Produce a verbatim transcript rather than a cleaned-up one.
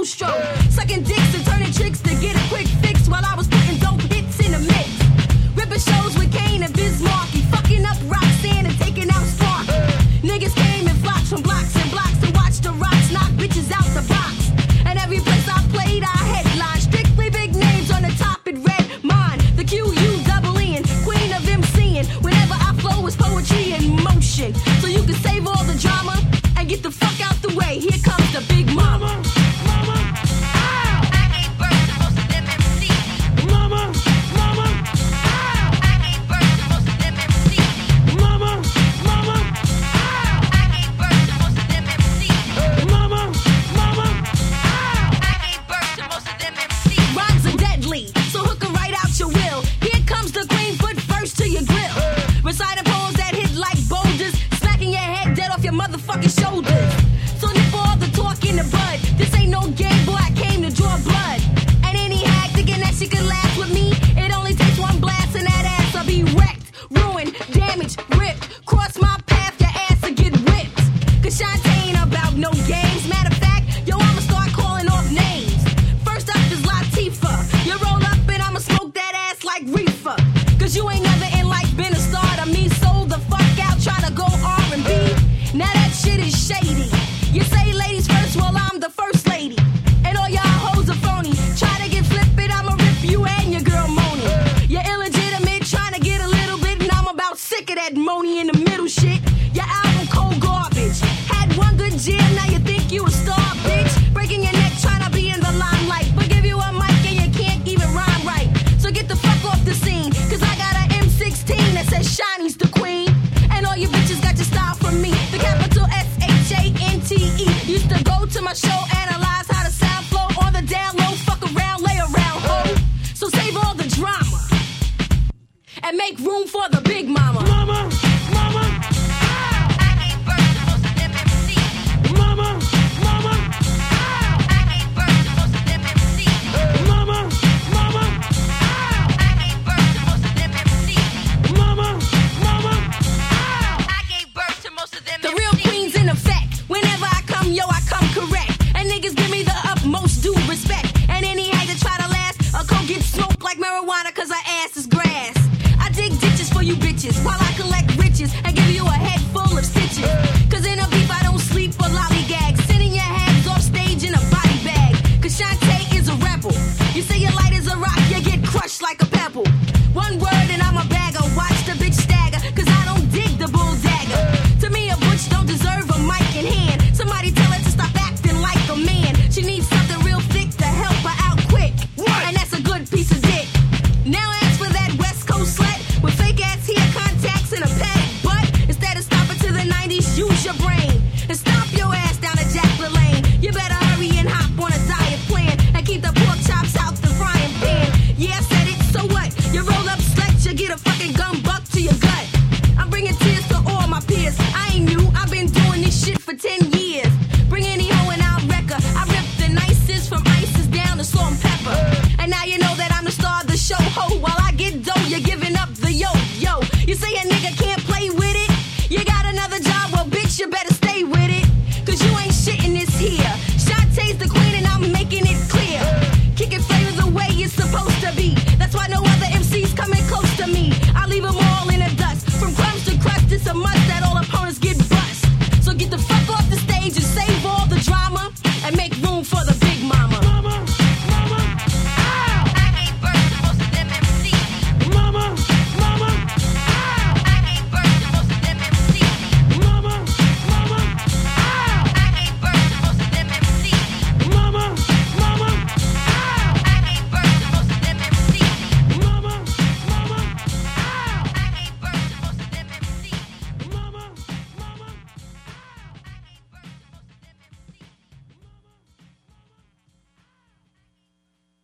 Nostro. Sucking dicks and turning tricks to get a quick fix while I was putting dope hits in the mix. Ripping shows with Kane and Bismarcky, fucking up Roxanne and taking out Spark. Niggas came in flocks from blocks and blocks to watch the rocks knock bitches out the box. And every place I played, I headlined. Strictly big names on the top, it read mine. The Q U double E N, queen of MCing. Whenever I flow, it's poetry in motion. So you can save all the drama and get the fuck out the way. Here comes the big mama. Mama, ow! I ain't birth to most of them M Cs. Mama, mama, ow! I ain't birth to most of them M Cs. Mama, mama, ow! I ain't birth to most of them M Cs. Mama, mama, ow! I ain't birth to most of them M Cs. Rhymes are deadly, so hook 'em right out your will. Here comes the queen, foot first to your grill. Reciting poems that hit like boulders, smacking your head dead off your motherfucking shoulders. So nip all the talk in the bud. This ain't no game, boy, I came to draw blood. And any hack thinking that she can laugh with me, it only takes one blast and that ass will be wrecked, ruined, damaged, ripped. Cross my path, your ass will get whipped. Cause Shantae ain't about no games. Matter of fact, yo, I'ma start calling off names. First up is Latifah. You roll up and I'ma smoke that ass like reefer. Cause you ain't never in life been a star to me. Sold the fuck out trying to go R and B. Now that shit is shady. You say ladies first, well I'm the first lady. And all y'all hoes are phony. Try to get flippin', I'ma rip you and your girl Moni. You're illegitimate, trying to get a little bit, and I'm about sick of that Moni in the middle shit. Your album cold garbage. Had one good jam, now you think you a star, bitch. Breaking your neck, trying to be in the limelight. But give you a mic and you can't even rhyme right. So get the fuck off the scene, cause I got an M sixteen that says Shiny's the queen. And all you bitches got your style from me. The capital S H A N T E. Used to go to my show, analyze how the sound flow on the down low, fuck around, lay around, ho. So save all the drama and make room for the big mama.